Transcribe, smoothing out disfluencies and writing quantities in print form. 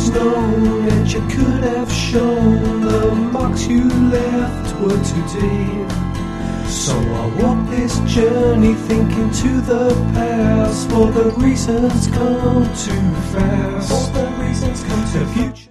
known, and you could have shown the marks you left were too deep. So I walk this journey thinking to the past, for the reasons come too fast. For the reasons come too fast.